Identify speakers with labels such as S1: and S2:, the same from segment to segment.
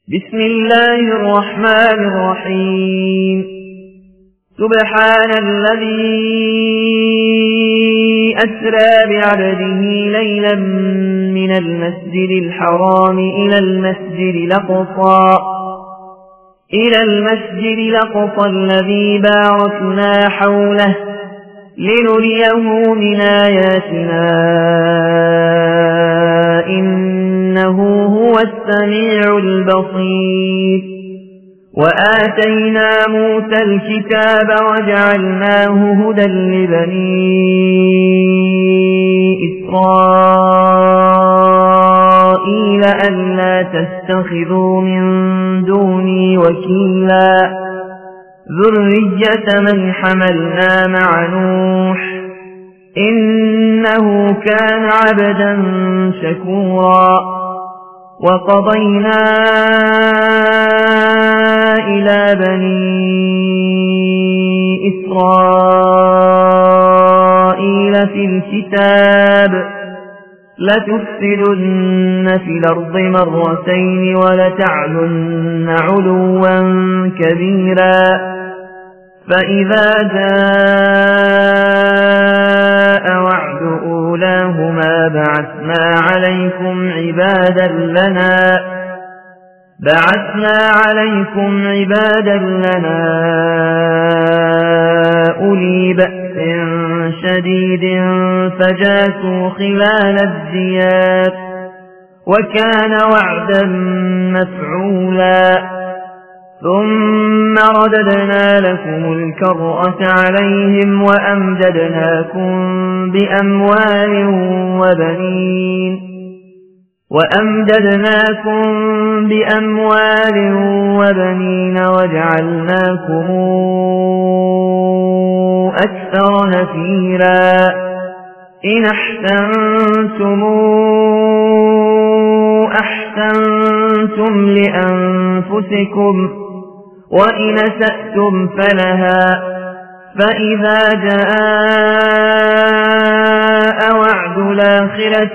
S1: بسم الله الرحمن الرحيم. سبحان الذي أسرى بعبده ليلا من المسجد الحرام إلى المسجد الأقصى الذي باركنا حوله لنريه من آياتنا إنه هو السميع البصير. وآتينا موسى الكتاب وجعلناه هدى لبني إسرائيل ألا تتخذوا من دوني وكيلا ذرية من حملنا مع نوح إنه كان عبدا شكورا. وقضينا إلى بني إسرائيل في الكتاب لتفسدن في الأرض مرتين ولتعلن علوا كبيرا. فإذا جاء وعد أولاهما بعثنا عليكم عبادا لنا أولي بأس شديد فجاسوا خلال الديار وكان وعدا مفعولا. ثم رددنا لكم الكرة عليهم وأمددناكم بأموال وبنين وجعلناكم أكثر نفيرا. إن أحسنتم لأنفسكم وإن أسأتم فلها. فإذا جاء وعد الآخرة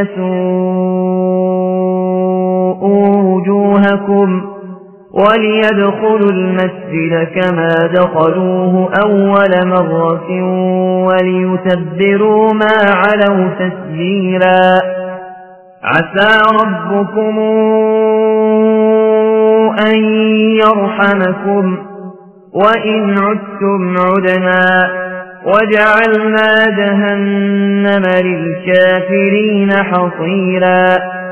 S1: ليسوءوا وجوهكم وليدخلوا المسجد كما دخلوه أول مرة وليتبروا ما علوا تتبيرا. عسى ربكم أن يرحمكم وإن عدتم عدنا وجعلنا جهنم للكافرين حصيرا.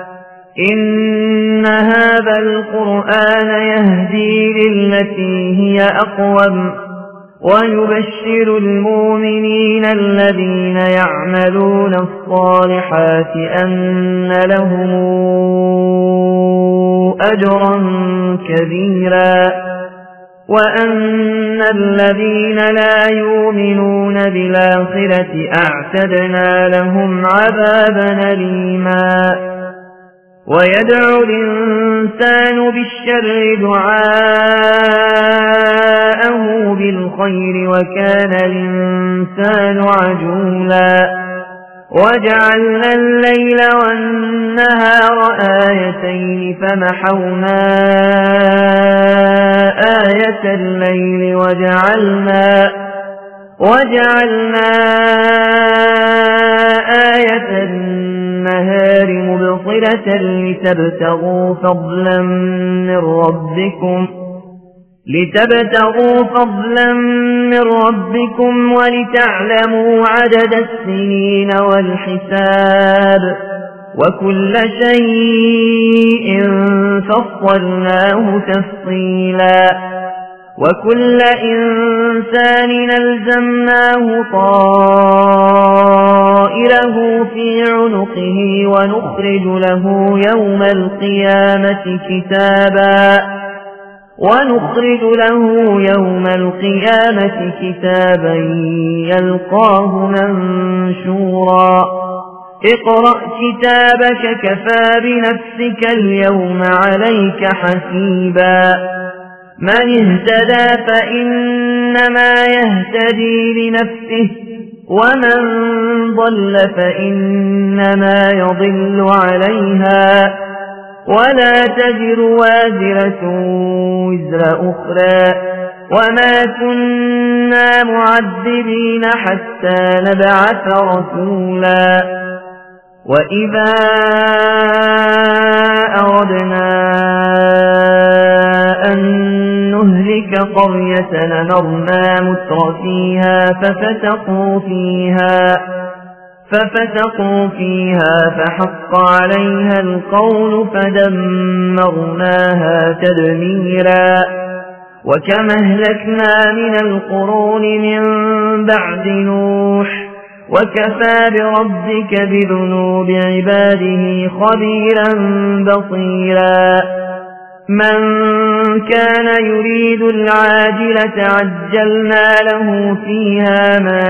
S1: إن هذا القرآن يهدي للتي هي أقوم ويبشر المؤمنين الذين يعملون الصالحات أن لهم أجرا كبيرا وأن الذين لا يؤمنون بالآخرة أعتدنا لهم عذابا أليما. ويدعو الإنسان بالشر دعاءه بالخير وكان الإنسان عجولا. وجعلنا الليل والنهار آيتين فمحونا آية الليل وجعلنا آية النهار مبصرة لتبتغوا فضلا من ربكم ولتعلموا عدد السنين والحساب وكل شيء فصلناه تفصيلا. وكل إنسان ألزمناه طائره في عنقه ونخرج له يوم القيامة كتابا يلقاه منشورا. اقرأ كتابك كفى بنفسك اليوم عليك حسيبا. من اهتدى فإنما يهتدي لنفسه ومن ضل فإنما يضل عليها ولا تزر وازرة وزر أخرى وما كنا معذبين حتى نبعث رسولا وإذا أردنا أن نهلك قرية أمرنا مترفيها ففسقوا فيها فحق عليها القول فدمرناها تدميرا وكم أهلكنا من القرون من بعد نوح وكفى بربك بذنوب عباده خبيرا بصيرا من كان يريد العاجلة عجلنا له فيها ما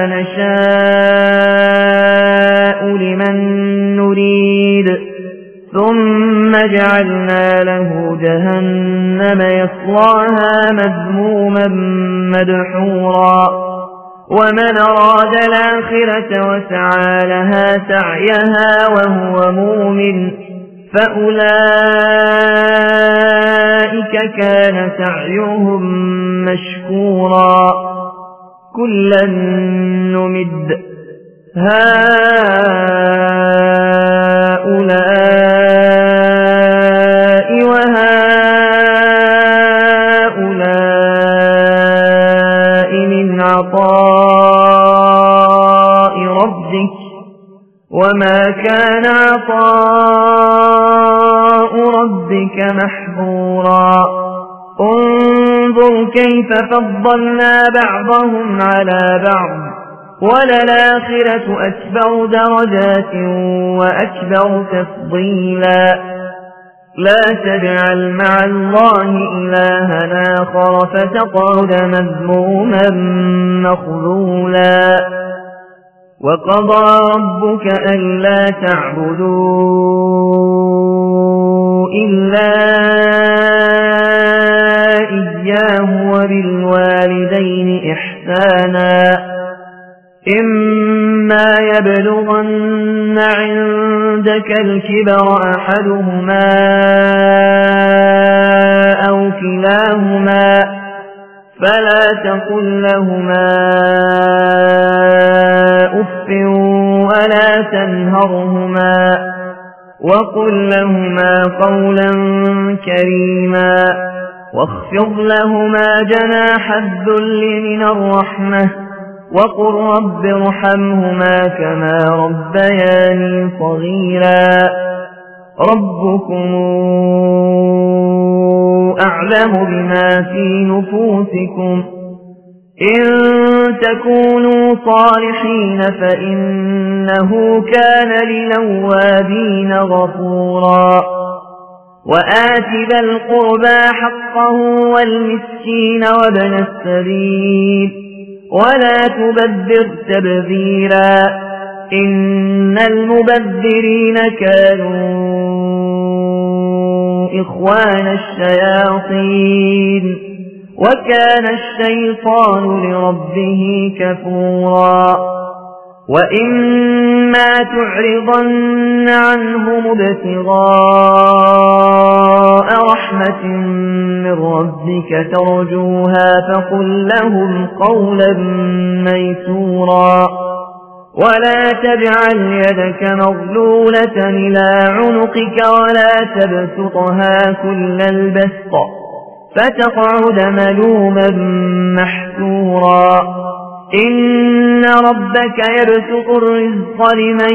S1: نشاء لمن نريد ثم جعلنا له جهنم يصلاها مذموما مدحورا ومن أراد الآخرة وسعى لها سعيها وهو مؤمن فأولئك كان سعيهم مشكورا كلا نمد هؤلاء وهؤلاء من عطاء ربك وما كان عطاء ربك محظورا انظر كيف فضلنا بعضهم على بعض وللآخرة أكبر درجات وأكبر تفضيلا لا تجعل مع الله إلها آخر فتقعد مذموما مخذولا وقضى ربك ألا تعبدوا إلا إياه وبالوالدين إحسانا إما يبلغن عندك الكبر أحدهما أو كلاهما فلا تقل لهما أف ولا تنهرهما وقل لهما قولا كريما واخفض لهما جناح الذل من الرحمة وقل رب ارحمهما كما ربياني صغيرا ربكم أعلم بما في نفوسكم إن تكونوا صالحين فإنه كان للأوابين غفورا وآت ذا القربى حقه والمسكين وابن السبيل ولا تبذر تبذيرا إن المبذرين كانوا إخوان الشياطين وكان الشيطان لربه كفورا وإما تعرضن عنهم ابتغاء رحمة من ربك ترجوها فقل لهم قولا ميسورا ولا تجعل يدك مغلولة إلى عنقك ولا تبسطها كل البسط فتقعد ملوما محسورا إن ربك يبسط الرزق لمن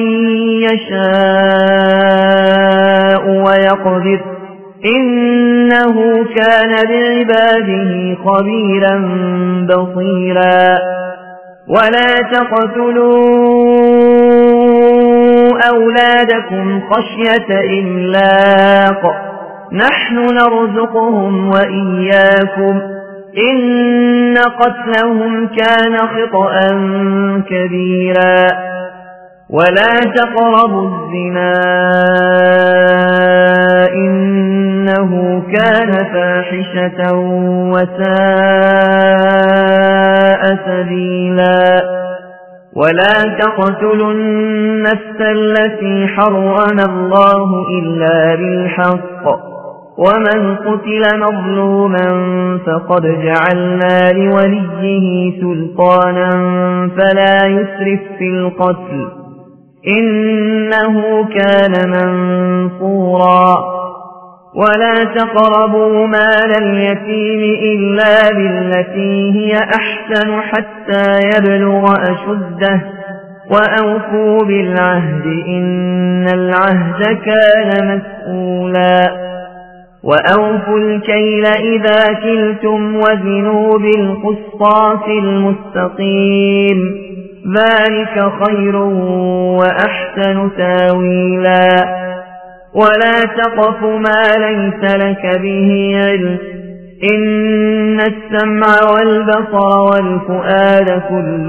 S1: يشاء ويقدر إنه كان بعباده خبيرا بصيرا ولا تقتلوا أولادكم خشية إملاق نحن نرزقهم وإياكم إن قتلهم كان خطأ كبيرا ولا تقربوا الزنا إنه كان فاحشة وساء سبيلا ولا تقتلوا النفس التي حرم الله إلا بالحق ومن قتل مظلوما فقد جعلنا لوليه سلطانا فلا يسرف في القتل إنه كان منصورا ولا تقربوا مال اليتيم إلا بالتي هي أحسن حتى يبلغ أشده وأوفوا بالعهد إن العهد كان مسؤولا وأوفوا الكيل إذا كلتم وزنوا بالقسطاس المستقيم ذلك خير وأحسن تاويلا ولا تقف ما ليس لك به علم إن السمع والبصر والفؤاد كل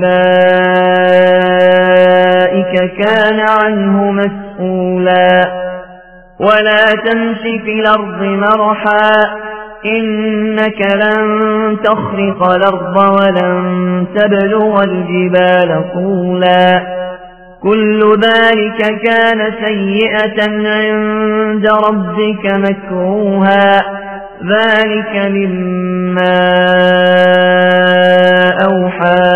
S1: أولئك كان عنه مسؤولا ولا تمش في الأرض مرحا إنك لن تخرق الأرض ولن تبلغ الجبال طولا كل ذلك كان سيئة عند ربك مكروها ذلك مما أوحى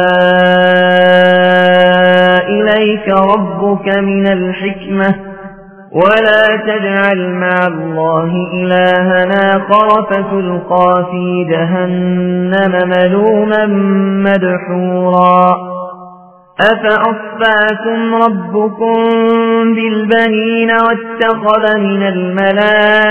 S1: إليك ربك من الحكمة ولا تجعل مع الله إلها آخر فتلقى في جهنم ملوما مدحورا أفأصفاكم ربكم بالبنين واتخذ من الملائكة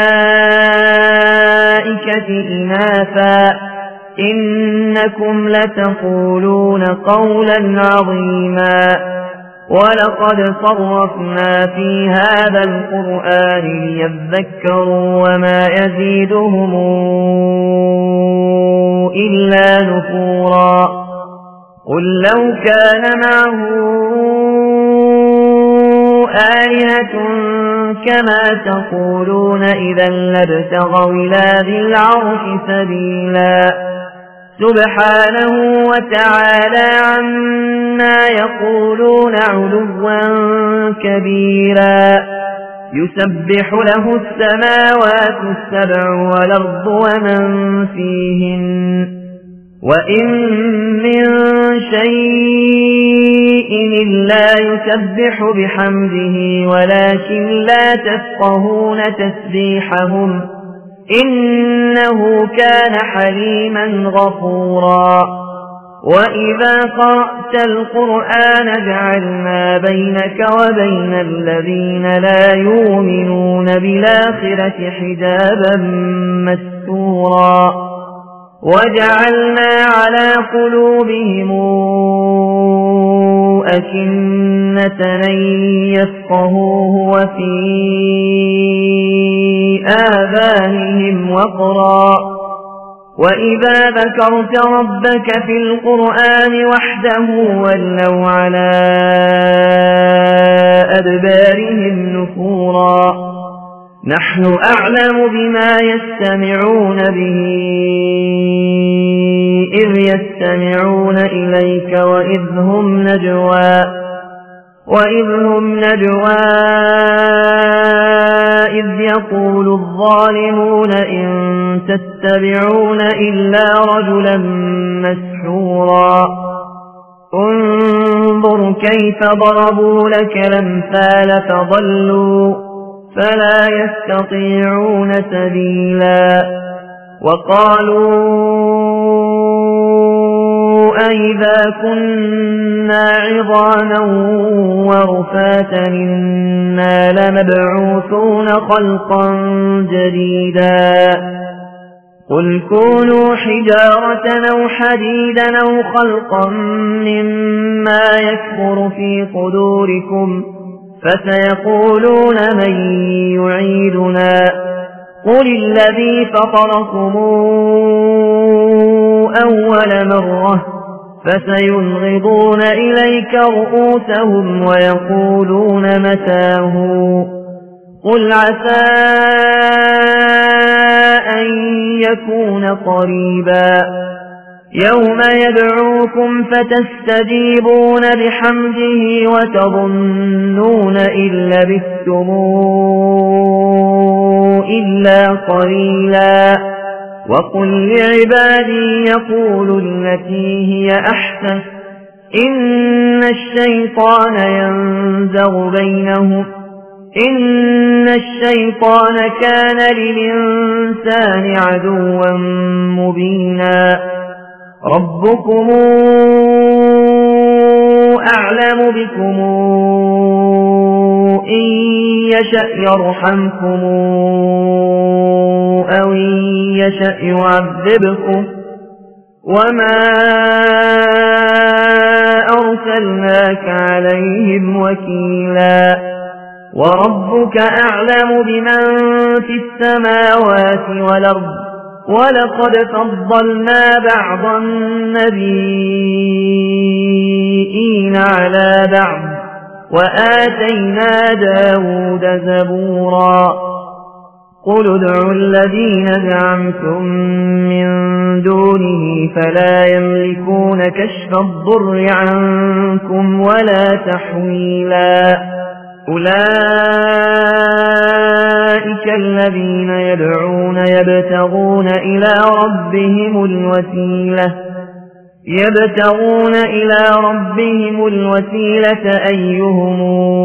S1: إناثا إنكم لتقولون قولا عظيما ولقد صرفنا في هذا القرآن ليذكروا وما يزيدهم إلا نفورا قل لو كان معه آلهة كما تقولون إذا لابتغوا إلى ذي العرش سبيلا سبحانه وتعالى عما يقولون علوا كبيرا يسبح له السماوات السبع والأرض ومن فيهن وإن من شيء إلا يسبح بحمده ولكن لا تفقهون تسبيحهم إنه كان حليما غفورا وإذا قرأت القرآن جعلنا بينك وبين الذين لا يؤمنون بالآخرة حجابا مستورا وجعلنا على قلوبهم أكنة أن يفقهوه وفي آذانهم وقرا وإذا ذكرت ربك في القرآن وحده ولوا على أدبارهم نفورا نحن أعلم بما يستمعون به إذ يستمعون إليك وإذ هم نجوى إذ يقول الظالمون إن تتبعون إلا رجلا مسحورا انظر كيف ضربوا لك الأمثال فضلوا فلا يستطيعون سبيلا وقالوا أئذا كنا عظاما ورفاتا إنا لمبعوثون خلقا جديدا قل كونوا حجارة أو حديدا أو خلقا مما يكبر في صدوركم فسيقولون من يعيدنا قل الذي فطركم أول مرة فسينغضون إليك رؤوسهم ويقولون متاه قل عسى أن يكون قريبا يوم يدعوكم فتستجيبون بحمده وتظنون إن لبثتم إلا قليلا وقل لعبادي يقولوا التي هي أحسن إن الشيطان ينزغ بينهم إن الشيطان كان للإنسان عدوا مبينا ربكم أعلم بكم إن يشأ يرحمكم أو إن يشأ يعذبكم وما أرسلناك عليهم وكيلا وربك أعلم بمن في السماوات والأرض ولقد فضلنا بعض النبيين على بعض وآتينا داود زبورا قل ادعوا الذين زعمتم من دونه فلا يملكون كشف الضر عنكم ولا تحويلا أولئك الذين يدعون يبتغون إلى ربهم الوسيلة أيهم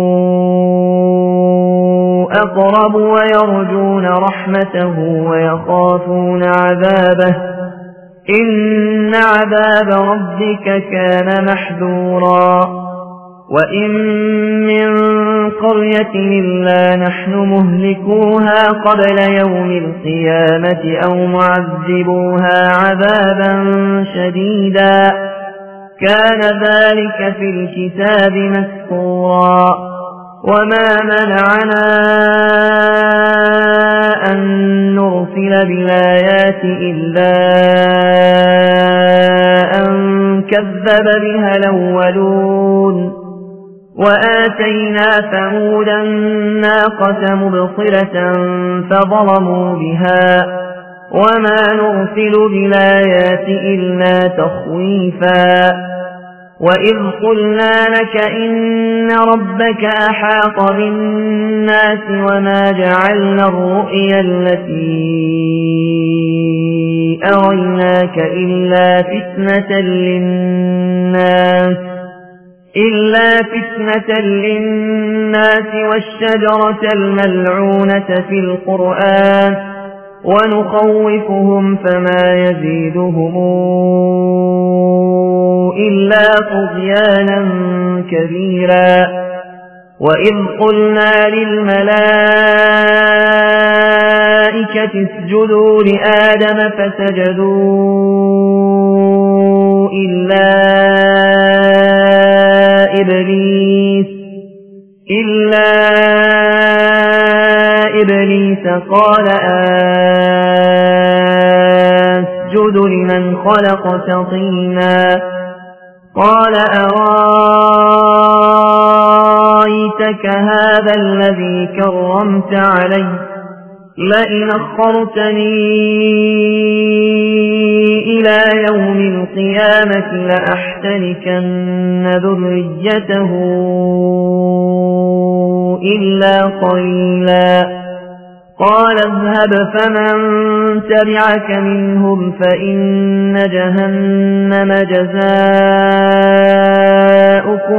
S1: أقرب ويرجون رحمته ويخافون عذابه إن عذاب ربك كان محذورا وإن من قرية إلا نحن مهلكوها قبل يوم القيامة أو معذبوها عذابا شديدا كان ذلك في الكتاب مسطورا وما منعنا أن نرسل بالآيات إلا أن كذب بها الأولون وآتينا ثمود الناقة مبصرة فظلموا بها وما نرسل بالآيات إلا تخويفا وإذ قلنا لك إن ربك أحاط بالناس وما جعلنا الرؤيا التي أريناك إلا فتنة للناس والشجرة الملعونة في القرآن ونخوفهم فما يزيدهم إلا طغيانا كبيرا وإذ قلنا للملائكة اسجدوا لآدم فسجدوا إلا إبليس قال أسجد لمن خلقت طينا قال أرايتك هذا الذي كرمت علي لئن أخرتني إلى يوم القيامة لأحتركن ذريته إلا قليلا قال اذهب فمن تبعك منهم فإن جهنم جزاؤكم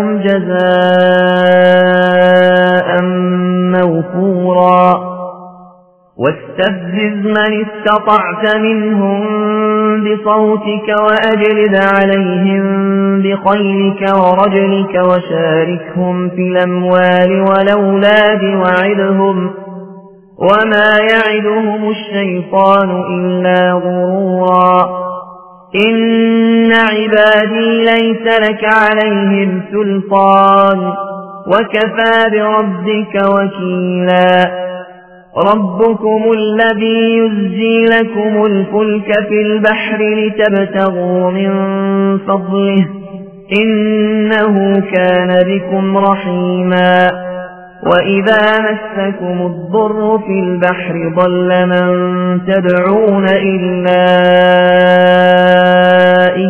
S1: جزاء موفورا واستفزز من استطعت منهم بصوتك وأجلد عليهم بخيلك ورجلك وشاركهم في الأموال والأولاد وعدهم وما يعدهم الشيطان إلا غرورا إن عبادي ليس لك عليهم سلطان وكفى بربك وكيلا ربكم الذي يزجي لكم الفلك في البحر لتبتغوا من فضله إنه كان بكم رحيما وإذا مسكم الضر في البحر ضل من تدعون إلا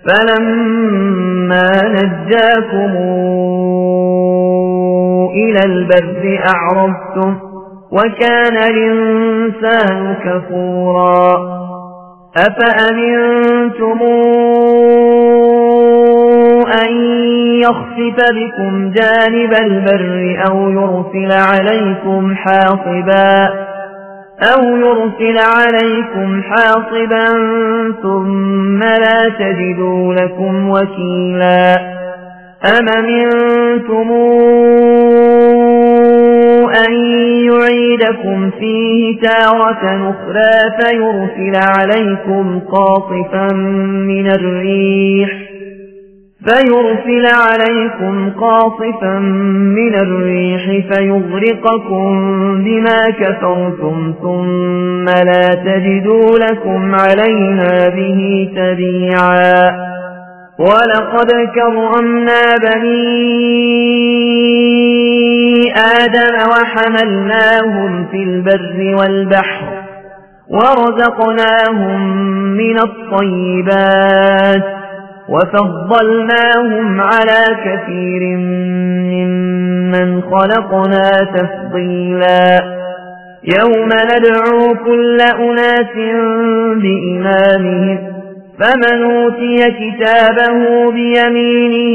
S1: فلما نجاكم إلى البر أعرضتم وكان الإنسان كفورا أفأمنتم أن يخسف بكم جانب البر أو يرسل عليكم حاصبا ثم لا تجدوا لكم وكيلا أم أمنتم أن يعيدكم فيه تارة أخرى فيرسل عليكم قاصفا من الريح فيغرقكم بما كفرتم ثم لا تجدوا لكم علينا به تبيعا ولقد كرمنا بني آدم وحملناهم في البر والبحر ورزقناهم من الطيبات وفضلناهم على كثير ممن خلقنا تفضيلا يوم ندعو كل أناس بإمامهم فمن أوتي كتابه بيمينه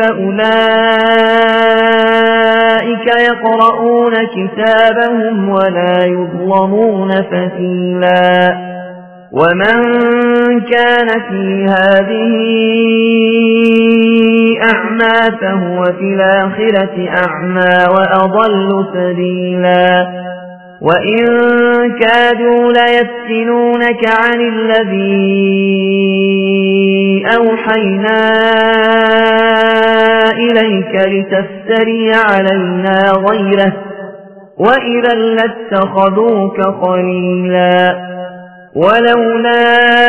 S1: فأولئك يقرؤون كتابهم ولا يظلمون فتيلا ومن كان في هذه أعمى فهو في الآخرة أعمى وأضل سبيلا وإن كادوا ليفتنونك عن الذي أوحينا إليك لتفتري علينا غيره وإذا لاتخذوك خليلا ولولا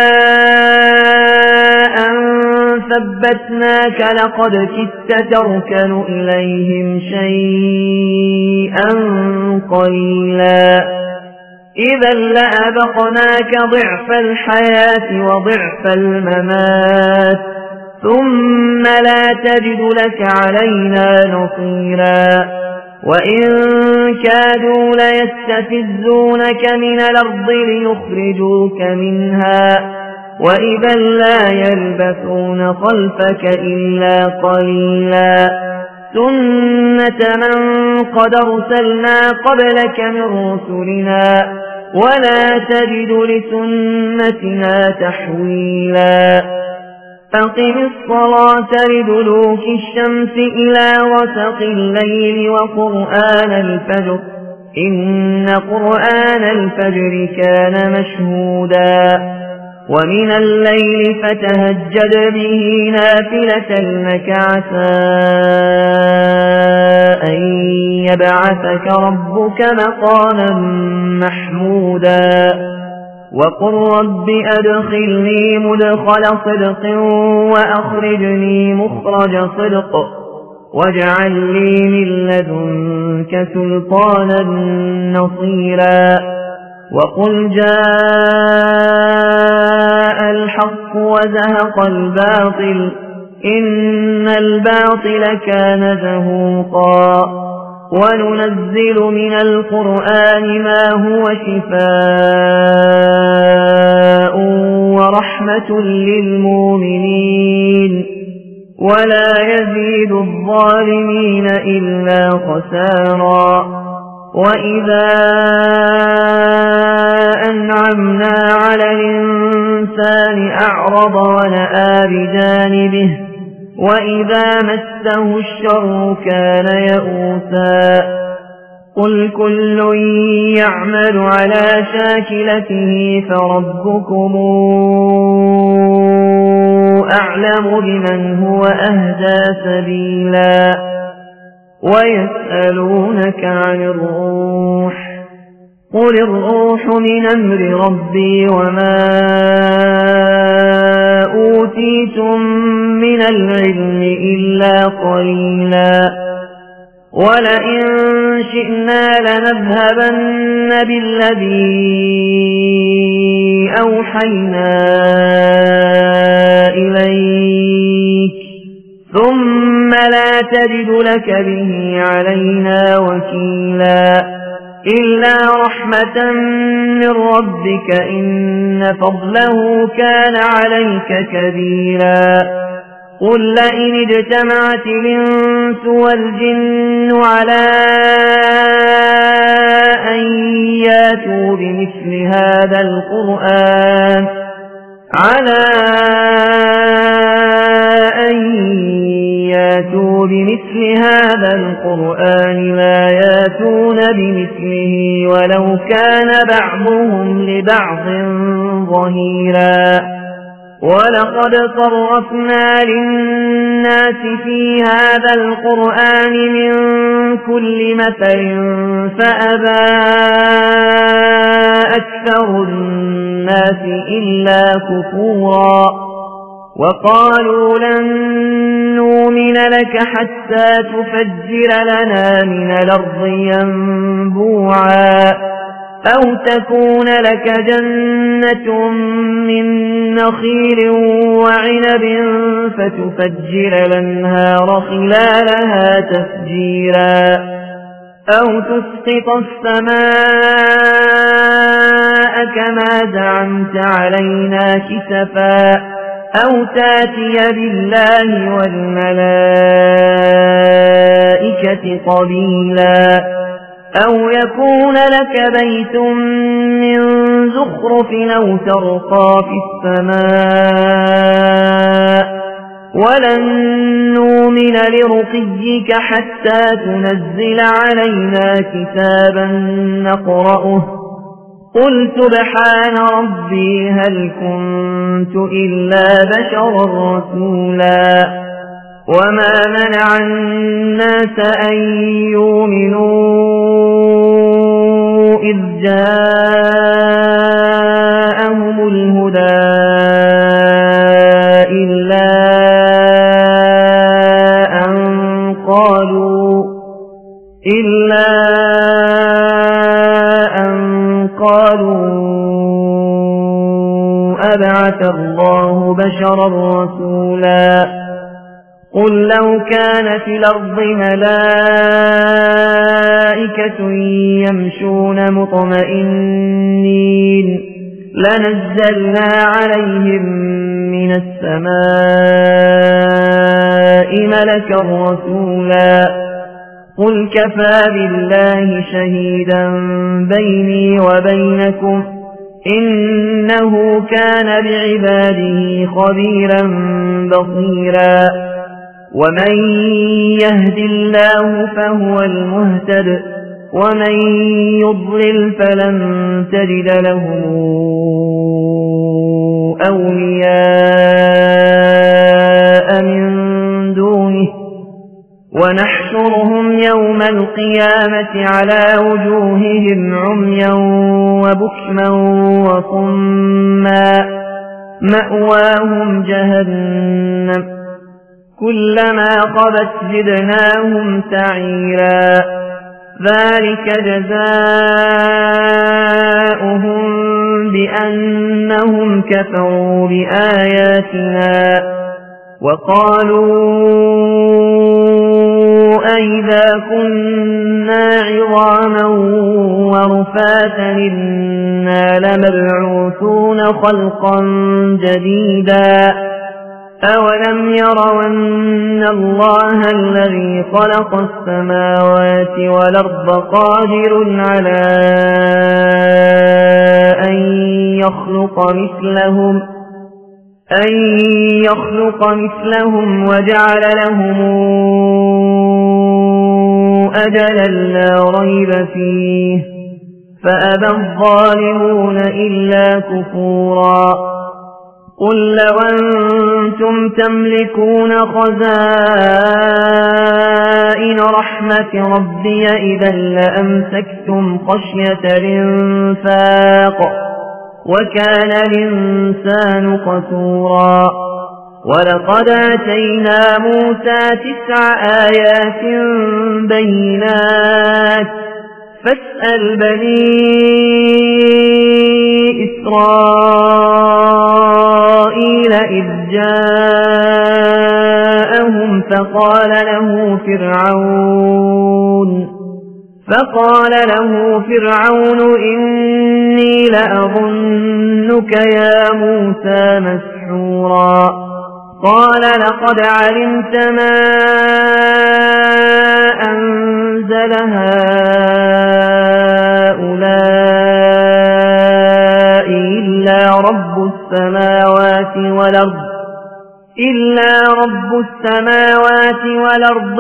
S1: أن ثبتناك لقد كدت تركن إليهم شيئا قليلا إذا لأذقناك ضعف الحياة وضعف الممات ثم لا تجد لك علينا نصيرا وإن كادوا ليستفزونك من الأرض ليخرجوك منها وإذا لا يلبثون خلفك إلا قليلا سنة من قد أرسلنا قبلك من رسلنا ولا تجد لسنتنا تحويلا أقم الصلاة لدلوك الشمس إلى غسق الليل وقرآن الفجر إن قرآن الفجر كان مشهودا ومن الليل فتهجد به نافلة لك عسى أن يبعثك ربك مقاما محمودا وقل رب أدخلني مدخل صدق وأخرجني مخرج صدق واجعل لي من لدنك سلطانا نصيرا وقل جاء الحق وزهق الباطل إن الباطل كان زهوقا وننزل من القرآن ما هو شفاء ورحمة للمؤمنين ولا يزيد الظالمين إلا خسارا وإذا أنعمنا على الإنسان أعرض ونأى بجانبه وإذا مسه الشر كان يئوسا قل كل يعمل على شاكلته فربكم أعلم بمن هو أهدى سبيلا ويسألونك عن الروح قل الروح من أمر ربي وما أوتيتم من العلم إلا قليلا ولئن شئنا لنذهبن بالذي أوحينا إليك نجد لك به علينا وكيلا إلا رحمة من ربك إن فضله كان عليك كبيرا قل لئن اجتمعت الإنس والجن على أن ياتوا بمثل هذا القرآن لا ياتون بمثله ولو كان بعضهم لبعض ظهيرا ولقد صرفنا للناس في هذا القرآن من كل مثل فأبى أكثر الناس إلا كفورا وقالوا لن نؤمن لك حتى تفجر لنا من الأرض ينبوعا أو تكون لك جنة من نخيل وعنب فتفجر الأنهار خلالها تفجيرا أو تسقط السماء كما زعمت علينا كسفا أو تاتي بالله والملائكة قبيلا أو يكون لك بيت من زخرف أو ترقى في السماء ولن نؤمن لرقيك حتى تنزل علينا كتابا نقرأه قل سبحان ربي هل كنت إلا بشرا رسولا وما منع الناس أن يؤمنوا إذ جاءهم الهدى إلا أن قالوا أبعث الله بشرا رسولا قل لو كان في الأرض ملائكة يمشون مطمئنين لنزلنا عليهم من السماء ملكا رسولا قل كفى بالله شهيدا بيني وبينكم إنه كان بعباده خبيرا بصيرا ومن يهد الله فهو المهتد ومن يضلل فلن تجد له أولياء من دونه ونحشرهم يوم القيامة على وجوههم عميا وبكما وصما مأواهم جهنم كلما خبت زدناهم سعيرا ذلك جزاؤهم بأنهم كفروا بآياتنا وقالوا أئذا كنا عظاما ورفاتا إنا لمبعوثون خلقا جديدا أولم يروا أن الله الذي خلق السماوات والأرض قادر على أن يخلق مثلهم وجعل لهم أجلا لا ريب فيه فأبى الظالمون إلا كفورا قل لو أنتم تملكون خزائن رحمة ربي إذا لأمسكتم خشية الإنفاق وكان الإنسان قتورا ولقد آتينا موسى 9 آيات بينات فاسأل بني إسرائيل إذ جاءهم فقال له فرعون إني لأظنك يا موسى مسحورا قال لقد علمت ما أنزل هؤلاء إلا رب السماوات والأرض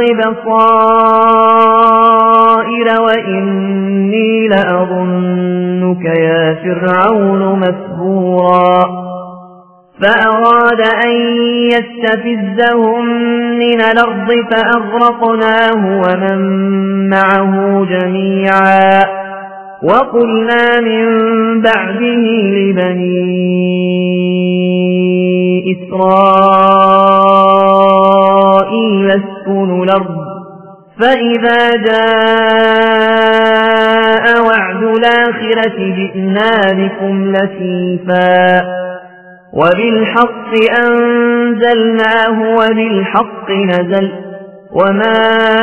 S1: بصائر وإني لأظنك يا فرعون مسحورا فأراد أن يستفزهم من الأرض فأغرقناه ومن معه جميعا وقلنا من بعده لبني إسرائيل اسكنوا الأرض فإذا جاء وعد الآخرة جئنا بكم لفيفا وبالحق أنزلناه وبالحق نزل وما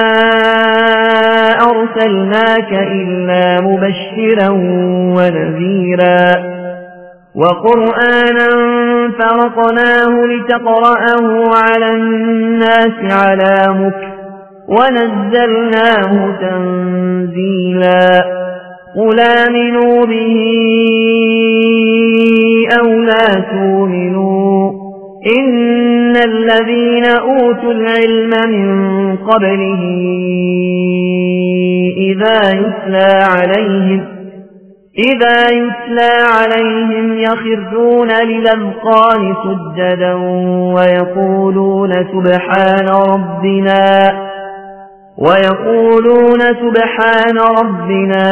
S1: أرسلناك إلا مبشرا ونذيرا وقرآنا فرقناه لتقرأه على الناس على مكث ونزلناه تنزيلا قل آمنوا به أو لا تؤمنوا إن الذين أوتوا العلم من قبله إذا يتلى عليهم يخرون للأذقان سجدا ويقولون سبحان ربنا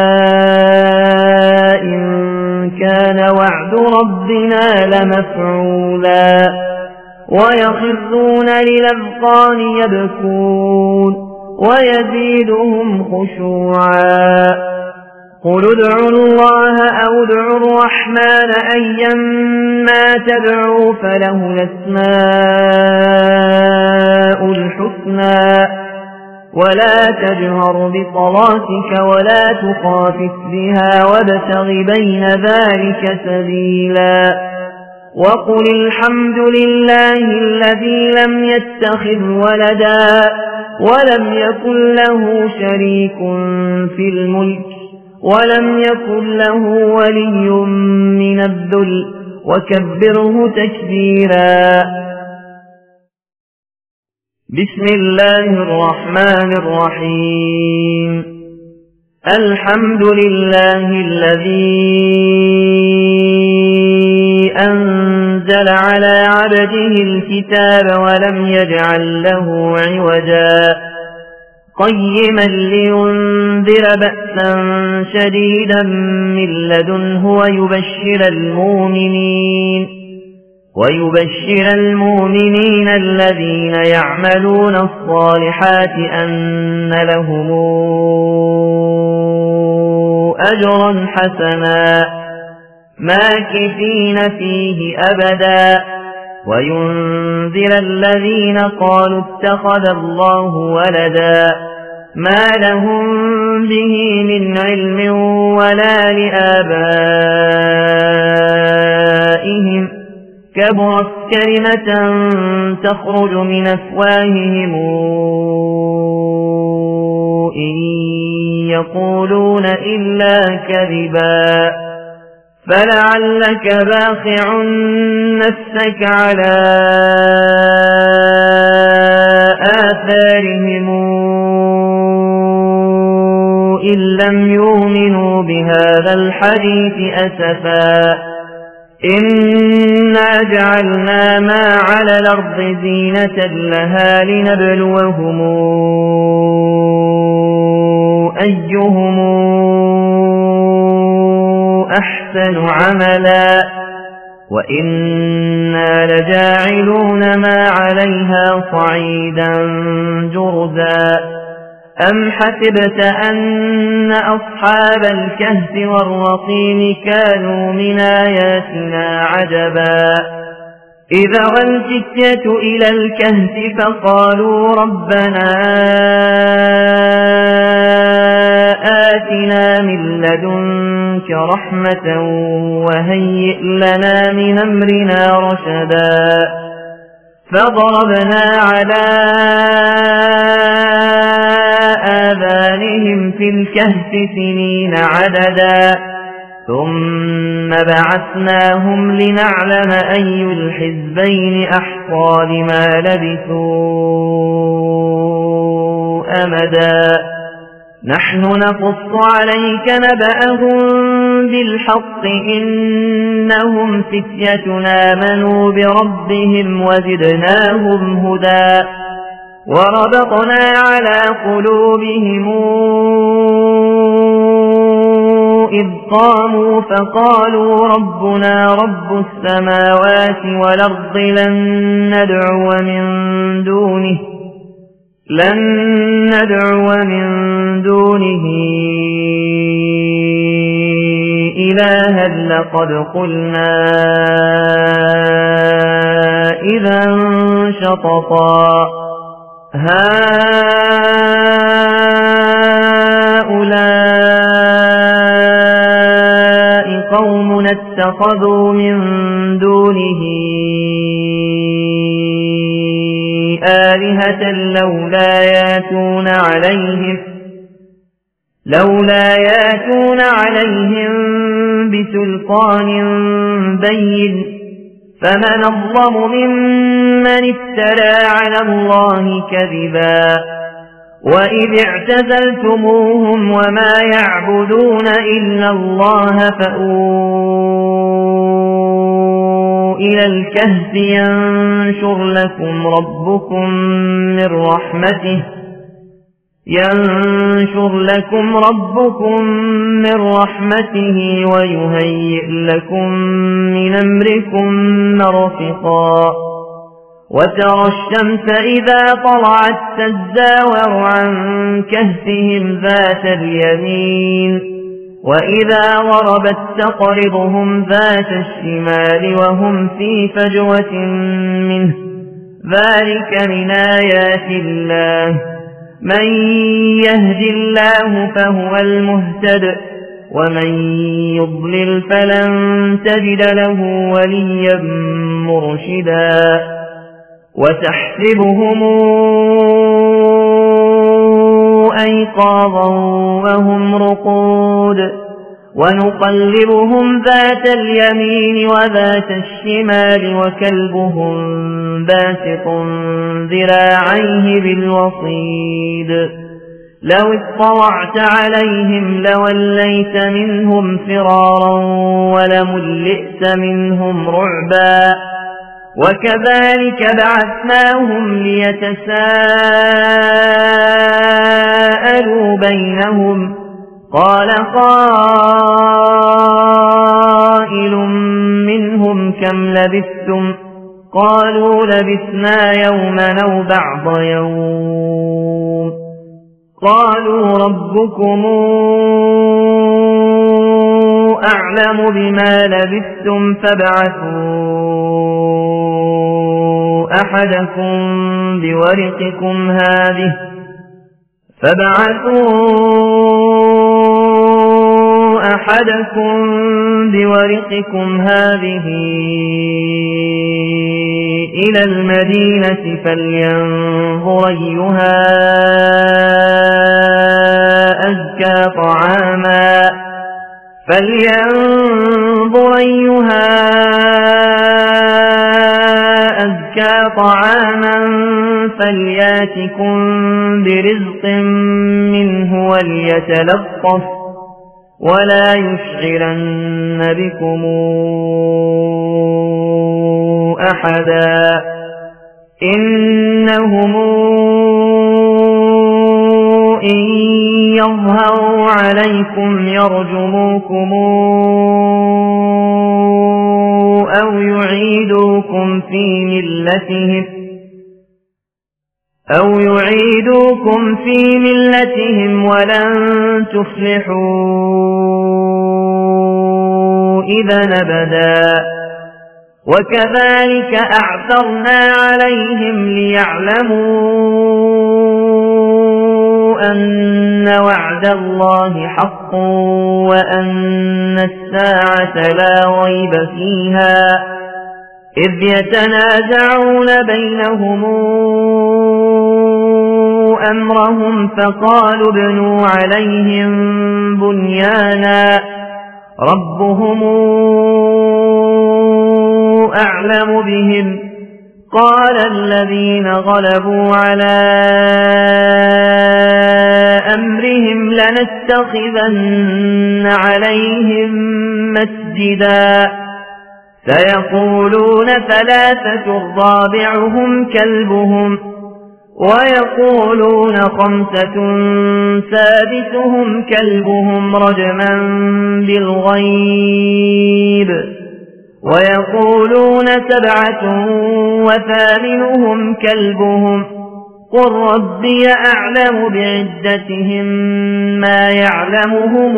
S1: إن كان وعد ربنا لمفعولا ويخرون للأذقان يبكون ويزيدهم خشوعا قل ادعوا الله أو ادعوا الرحمن أيما تدعوا فله الأسماء الحسنى ولا تجهر بصلاتك ولا تخافت بها وابتغ بين ذلك سبيلا وقل الحمد لله الذي لم يتخذ ولدا ولم يكن له شريك في الملك ولم يكن له ولي من الذل وكبره تكبيرا بسم الله الرحمن الرحيم الحمد لله الذي أنزل على عبده الكتاب ولم يجعل له عوجا قيما لينذر بأسا شديدا من لدنه ويبشر المؤمنين الذين يعملون الصالحات أن لهم أجرا حسنا ماكثين فيه أبدا وينذر الذين قالوا اتخذ الله ولدا ما لهم به من علم ولا لآبائهم كبرت كلمة تخرج من أفواههم إن يقولون إلا كذبا فلعلك باخع نفسك على آثارهم إن لم يؤمنوا بهذا الحديث أسفا إنا جعلنا ما على الأرض زينة لها لنبلوهم أيهم أحسن عملا وإنا لجاعلون ما عليها صعيدا جرزا أم حسبت أن أصحاب الكهف والرقيم كانوا من آياتنا عجبا إذا أوى الفتية إلى الكهف فقالوا ربنا آتنا من لدنك رحمة وهيئ لنا من أمرنا رشدا فضربنا على آذانهم في الكهف سنين عددا ثم بعثناهم لنعلم أي الحزبين أحصى لما لبثوا أمدا نحن نقص عليك نبأهم بالحق إنهم فتية آمنوا بربهم وزدناهم هدى وربطنا على قلوبهم إذ قاموا فقالوا ربنا رب السماوات والأرض لن ندعو من دونه إلها لقد قلنا إذا شططا هؤلاء قوم اتخذوا من دونه آلهة لولا ياتون عليهم بسلطان بين فمن أظلم ممن افترى على الله كذبا وإذ اعتزلتموهم وما يعبدون إلا الله فأووا إلى الكهف ينشر لكم ربكم من رحمته ويهيئ لكم من أمركم مرفقا وترى الشمس إذا طلعت تزاور عن كهفهم ذات اليمين وإذا غربت تقرضهم ذات الشمال وهم في فجوة منه ذلك من آيات الله من يهد الله فهو المهتد ومن يضلل فلن تجد له وليا مرشدا وتحسبهم أيقاظا وهم رقود ونقلبهم ذات اليمين وذات الشمال وكلبهم باسط ذراعيه بالوصيد لو اطلعت عليهم لوليت منهم فرارا ولملئت منهم رعبا وكذلك بعثناهم ليتساءلوا بينهم قال قائل منهم كم لبثتم قالوا لبثنا يوما أو بعض يوم قالوا ربكم أعلم بما لبثتم فابعثوا أحدكم بورقكم هذه إلى المدينة فلينظر أيها أزكى طعاما فلياتكم برزق منه وليتلطف ولا يشعرن بكم أحدا إنهم إن يظهروا عليكم يرجموكم أو يعيدوكم في ملتهم ولن تفلحوا إذا أبدا وكذلك أعثرنا عليهم ليعلموا أن وعد الله حق وأن الساعة لا ريب فيها إذ يتنازعون بينهم أمرهم فقالوا ابنوا عليهم بنيانا ربهم أعلم بهم قال الذين غلبوا على أمرهم لنتخذن عليهم مسجدا سيقولون ثلاثة رابعهم كلبهم ويقولون خمسة سادسهم كلبهم رجما بالغيب ويقولون سبعة وثامنهم كلبهم قل ربي أعلم بعدتهم ما يعلمهم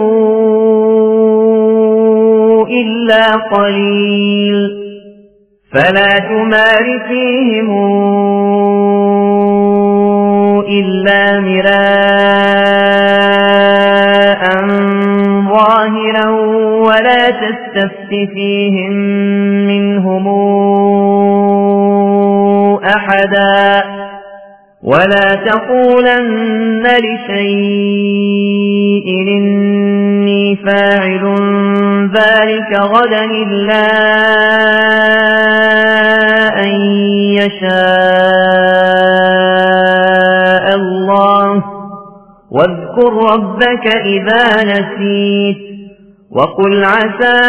S1: إلا قليل فلا تمار فيهم إلا مراء ظاهرا ولا تستفت فيهم منهم أحدا ولا تقولن لشيء إني فاعل ذلك غدا إلا أن يشاء الله واذكر ربك إذا نسيت وقل عسى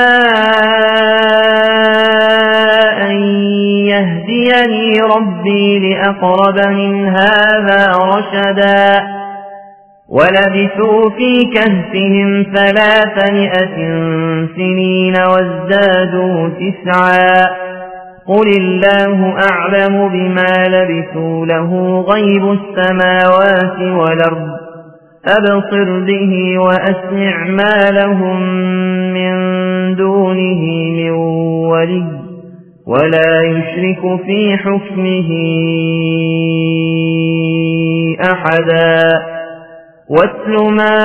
S1: أن يهديني ربي لأقرب من هذا رشدا ولبثوا في كهفهم 300 سنين وازدادوا 9 قل الله أعلم بما لبثوا له غيب السماوات والأرض أبصر به وأسمع ما لهم من دونه من ولي ولا يشرك في حكمه أحدا واتل ما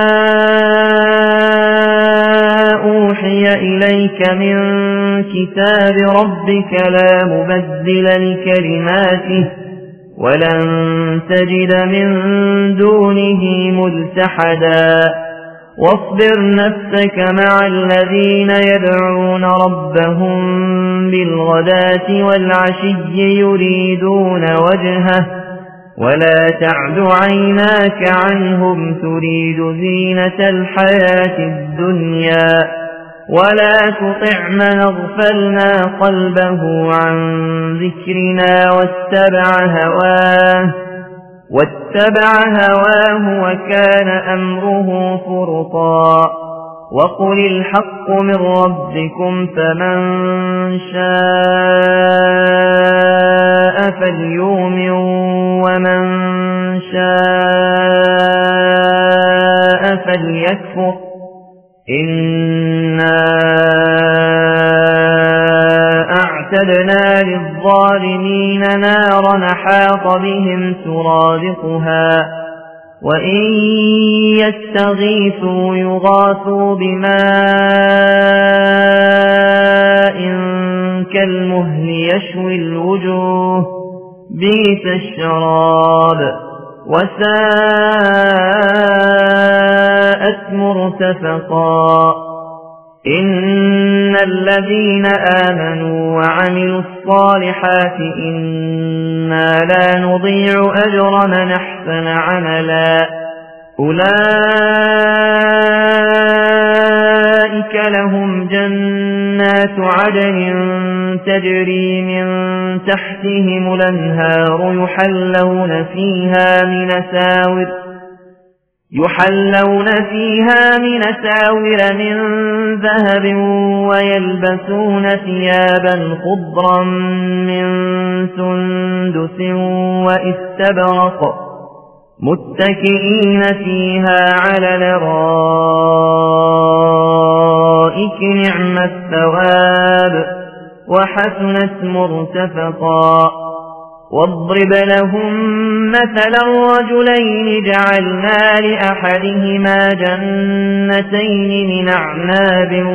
S1: أوحي إليك من كتاب ربك لا مبدل لكلماته ولن تجد من دونه ملتحدا واصبر نفسك مع الذين يدعون ربهم بالغداة والعشي يريدون وجهه ولا تعد عيناك عنهم تريد زينة الحياة الدنيا ولا تطع من اغفلنا قلبه عن ذكرنا واتبع هواه وكان أمره فرطا وقل الحق من ربكم فمن شاء فليؤمن ومن شاء فليكفر إنا أعتدنا للظالمين نارا أحاط بهم سرادقها وإن يستغيثوا يغاثوا بماء كالمهل يشوي الوجوه بئس الشراب وساءت مرتفقا إن الذين آمنوا وعملوا الصالحات إنا لا نضيع أجر من أحسن عملا أولئك لهم جنات عدن تجري من تحتهم الأنهار يحلون فيها من أساور من ذهب ويلبسون ثيابا خضرا من سندس واستبرق متكئين فيها على الأرائك نعم الثواب وحسنت مرتفقا واضرب لهم مثلا رجلين جعلنا لأحدهما جنتين من أعناب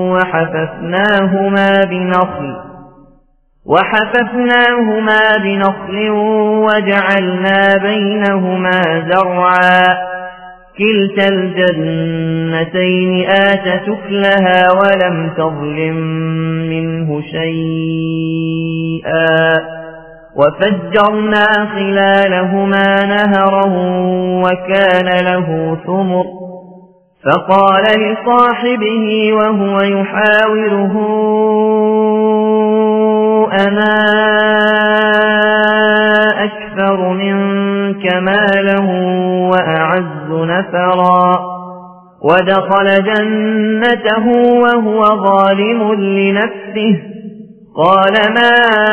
S1: وحففناهما بنخل وجعلنا بينهما زرعا كلتا الجنتين آتت أكلها ولم تظلم منه شيئا وفجرنا خلالهما نهرا وكان له ثمر فقال لصاحبه وهو يحاوره أنا أكثر منك مالا وأعز نفرا ودخل جنته وهو ظالم لنفسه قال ما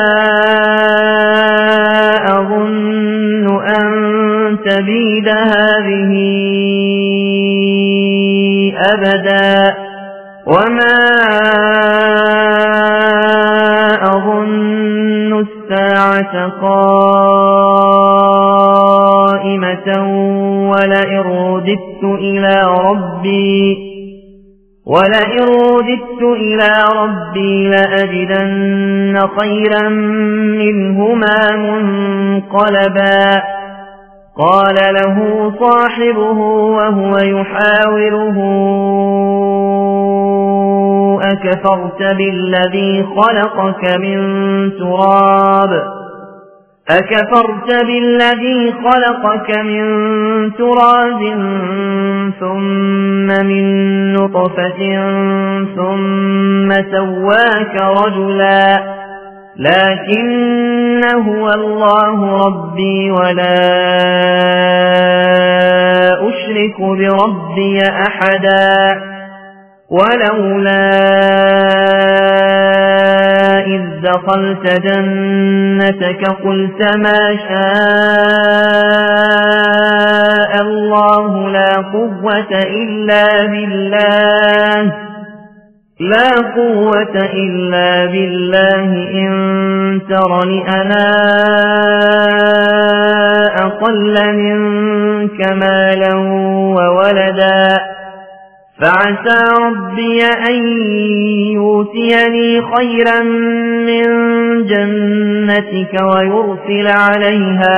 S1: أظن أن تبيد هذه أبدا وما أظن الساعة قائمة ولئن رددت إلى ربي لأجدن خيرا منهما منقلبا قال له صاحبه وهو يحاوره أكفرت بالذي خلقك من تراب ثم من نطفة ثم سواك رجلا لكن هو الله ربي ولا أشرك بربي أحدا ولولا إذ دخلت جنتك قلت ما شاء الله لا قوة إلا بالله إن ترني أنا أقل منك مالا وولدا فعسى ربي أن يؤتيني خيرا من جنتك ويرسل عليها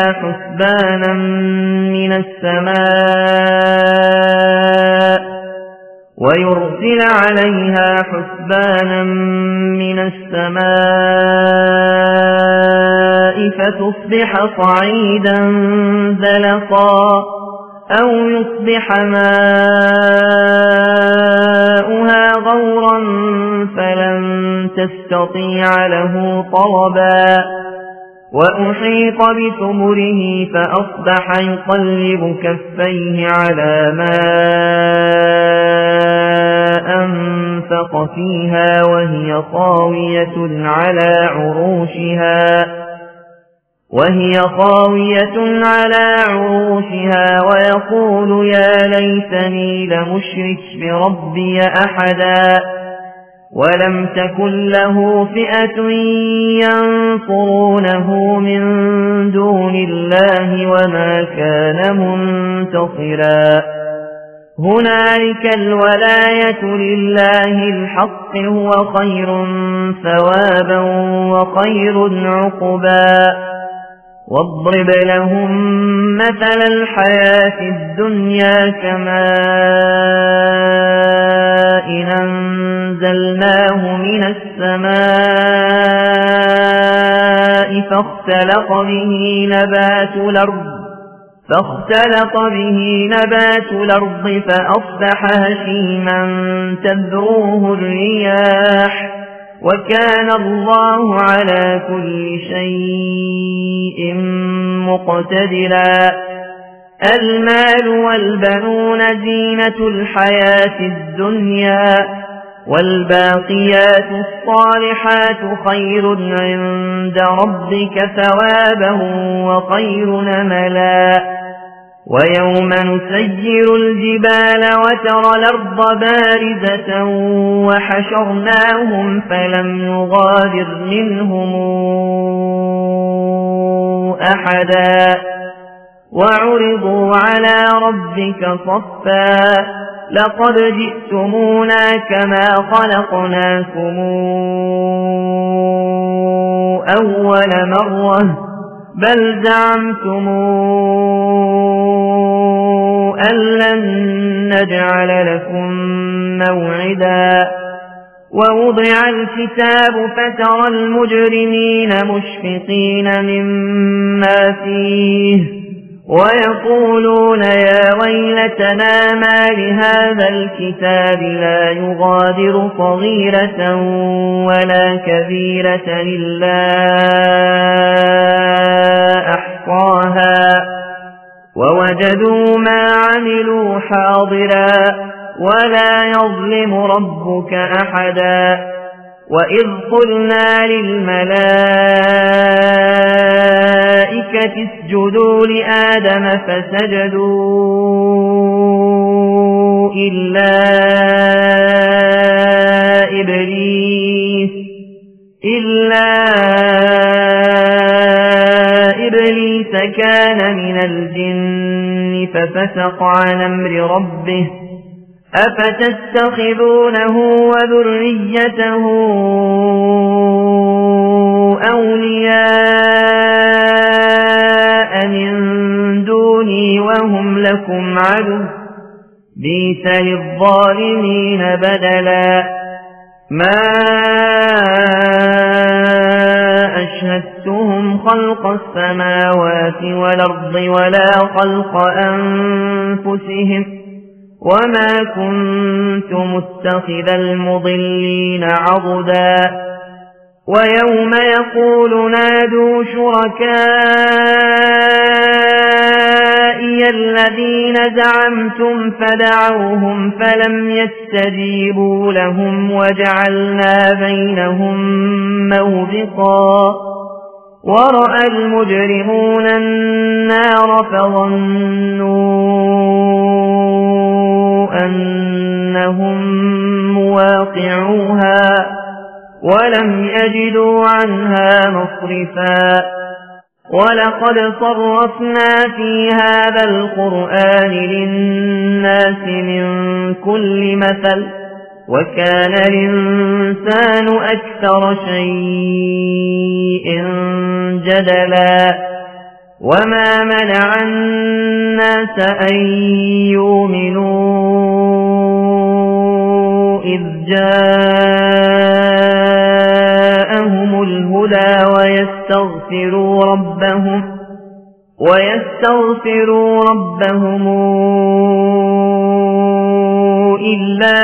S1: حسبانا من السماء فتصبح صعيدا زلقا أو يصبح ماؤها غورا فلن تستطيع له طلبا وأحيط بثمره فأصبح يقلب كفيه على ما أنفق فيها وهي خاوية على عروشها ويقول يا ليتني لمشرك بربي أحدا ولم تكن له فئة ينصرونه من دون الله وما كان منتصرا هنالك الولاية لله الحق هو خير ثوابا وخير عقبا واضرب لهم مثل الحياة الدنيا كماء أنزلناه من السماء فاختلط به نبات الأرض فأصبح هشيما تذروه الرياح وكان الله على كل شيء مقتدرا المال والبنون زينة الحياة الدنيا والباقيات الصالحات خير عند ربك ثوابا وخير نملا ويوم نسير الجبال وترى الأرض بارزة وحشرناهم فلم نغادر منهم أحدا وعرضوا على ربك صفا لقد جئتمونا كما خلقناكم أول مرة بل زعمتم أن لن نجعل لكم موعدا ووضع الكتاب فترى المجرمين مشفقين مما فيه ويقولون يا ويلتنا ما لهذا الكتاب لا يغادر صغيرة ولا كبيرة إلا أحصاها ووجدوا ما عملوا حاضرا ولا يظلم ربك أحدا وإذ قلنا للملائكة اسجدوا لآدم فسجدوا إلا إبليس كان من الجن ففسق عن أمر ربه أفتتخذونه وذريته أولياء من دوني وهم لكم عدو بئس للظالمين بدلا ما أشهدتهم خلق السماوات والأرض ولا خلق أنفسهم وما كنت متخذ المضلين عضدا ويوم يقول نادوا شركائي الذين زعمتم فدعوهم فلم يستجيبوا لهم وجعلنا بينهم موبقا ورأى المجرمون النار فظنوا أنهم مواقعوها ولم يجدوا عنها مصرفا ولقد صرفنا في هذا القرآن للناس من كل مثل وكان الإنسان أكثر شيء جدلا وما منع الناس أن يؤمنوا إذ جاءهم الهدى ويستغفروا ربهم إلا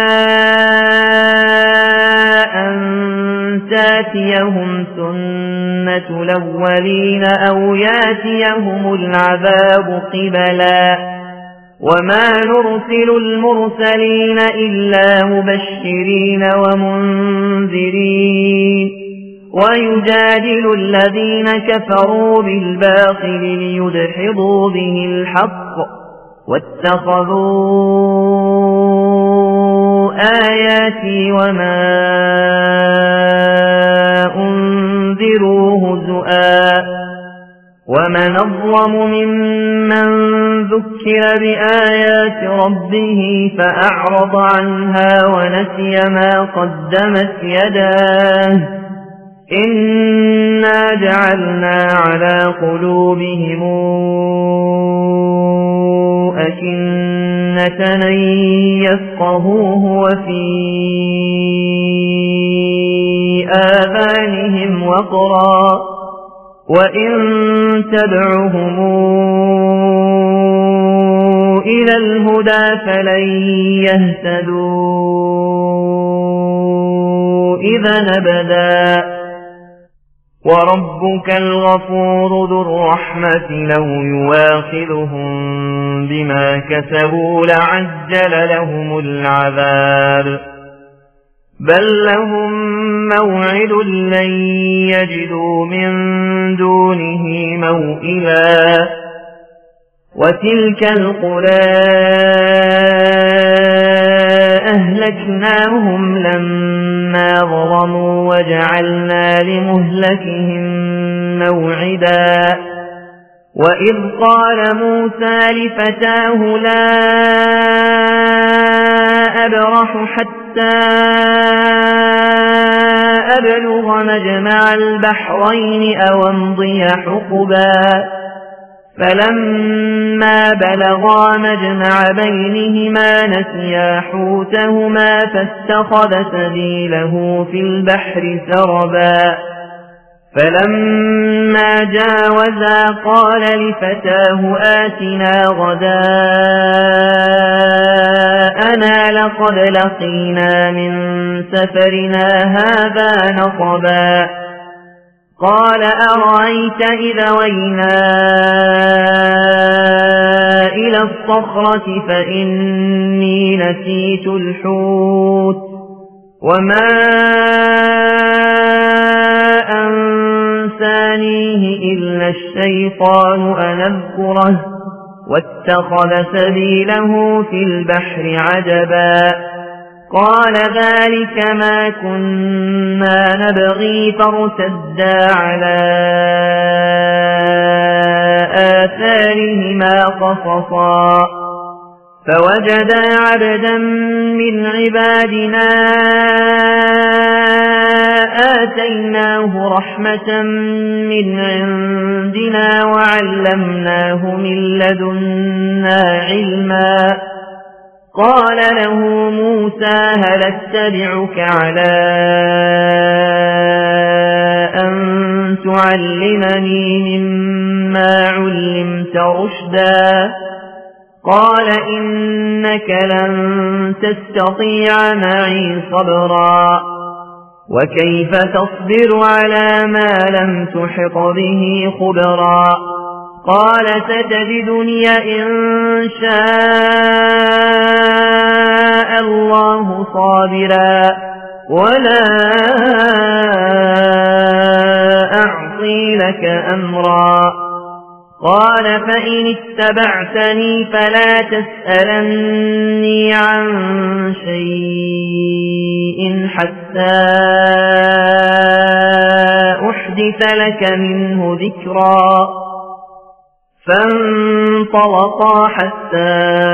S1: أن تاتيهم سنة الأولين أو ياتيهم العذاب قبلا وما نرسل المرسلين إلا مبشرين ومنذرين ويجادل الذين كفروا بالباطل ليدحضوا به الحق واتخذوا آياتي وما أنذروا هزؤا ومن أظلم ممن ذكر بآيات ربه فأعرض عنها ونسي ما قدمت يداه إنا جعلنا على قلوبهم أكنة أن يفقهوه وفي آذانهم وقرا وإن تدعهم إلى الهدى فلن يهتدوا إذا أبدا وربك الغفور ذو الرحمة لو يواخذهم بما كسبوا لعجل لهم العذاب بل لهم موعد لن يجدوا من دونه موئلا وتلك القرى أهلكناهم لما ظلموا وجعلنا لمهلكهم موعدا وإذ قال موسى لفتاه لا أبرح حتى أبلغ مجمع البحرين أو أمضي حقبا فلما بلغا مجمع بينهما نسيا حوتهما فاتخذ سبيله في البحر سربا فلما جاوزا قال لفتاه آتنا غداءنا لقد لقينا من سفرنا هذا نصبا قال أرأيت إذا وينا إلى الصخرة فإني نسيت الحوت وما أنسانيه إلا الشيطان أن أذكره واتخذ سبيله في البحر عجبا قال ذلك ما كنا نبغي فارتدا على آثارهما قصصا فوجدا عبدا من عبادنا آتيناه رحمة من عندنا وعلمناه من لدنا علما قال له موسى هل اتبعك على أن تعلمني مما علمت رشدا قال إنك لن تستطيع معي صبرا وكيف تصبر على ما لم تحط به خبرا قال ستجدني إن شاء الله صابرا ولا أعصي لك أمرا قال فإن اتبعتني فلا تسألني عن شيء حتى أحدث لك منه ذكرا فانطلقا حتى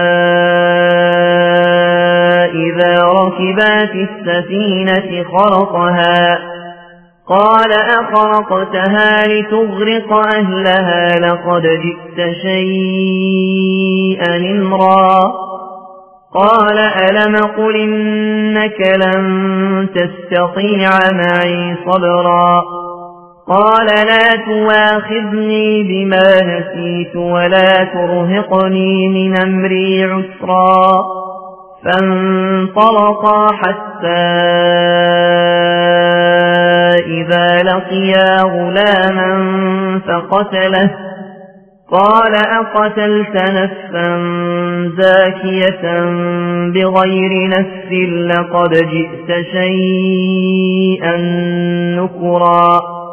S1: إذا ركبا في السفينة خرقها قال أخرقتها لتغرق أهلها لقد جئت شيئا إمرا قال ألم قل إنك لن تستطيع معي صبرا قال لا تواخذني بما نسيت ولا ترهقني من أمري عسرا فانطلقا حتى إذا لقيا غلاما فقتله قال أقتلت نفسا زاكية بغير نفس لقد جئت شيئا نكرا